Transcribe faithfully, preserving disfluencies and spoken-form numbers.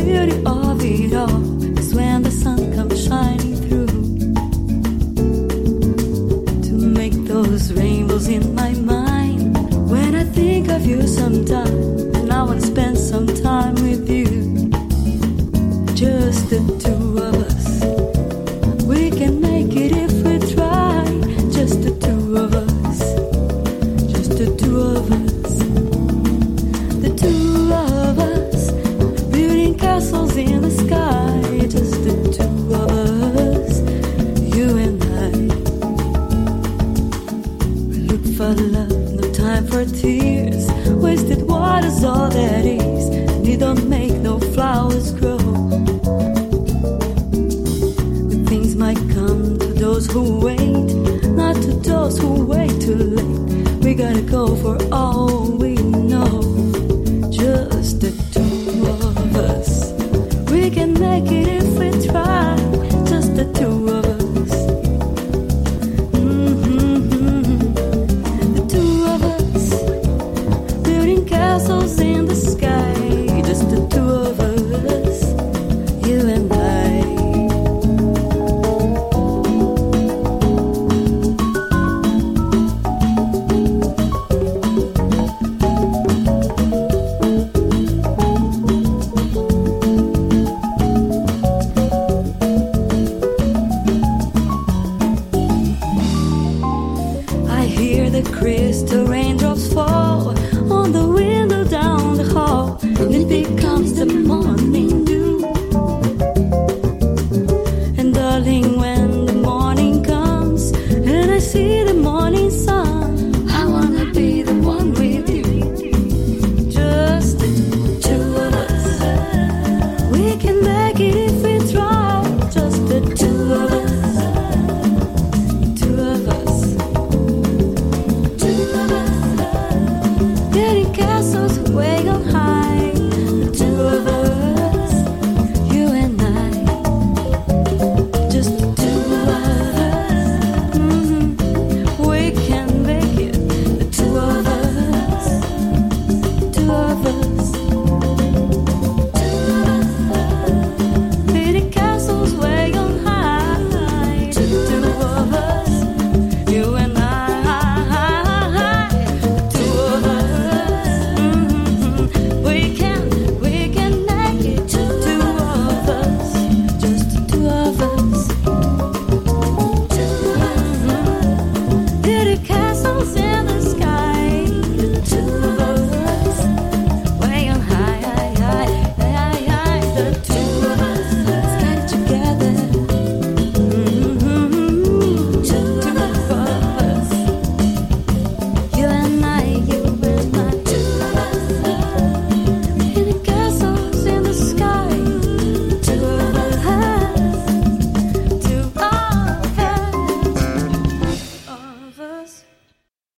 beauty of it all is when the sun comes shining through to make those rainbows in my mind. When I think of you sometime, and I want to spend some time with you, just the two of us. We can make it if we try, just the two of us, just the two of us, the two of us, building castles in the sky, just the two of us, you and I. We look for love, no time for tears, wasted water's all that is, and it don't make no flowers grow. Might come to those who wait, not to those who wait too late. We gotta go for all we know, just the two of us. We can make it if we try, just the two of us. Mm-hmm. The two of us, building castles in the sky, just the two of us, you and I. Crystal raindrops fall on the window down the hall, and it becomes the morning dew. And darling, when the morning comes and I see the morning sun, I wanna be the one with you, just the two of us. We can make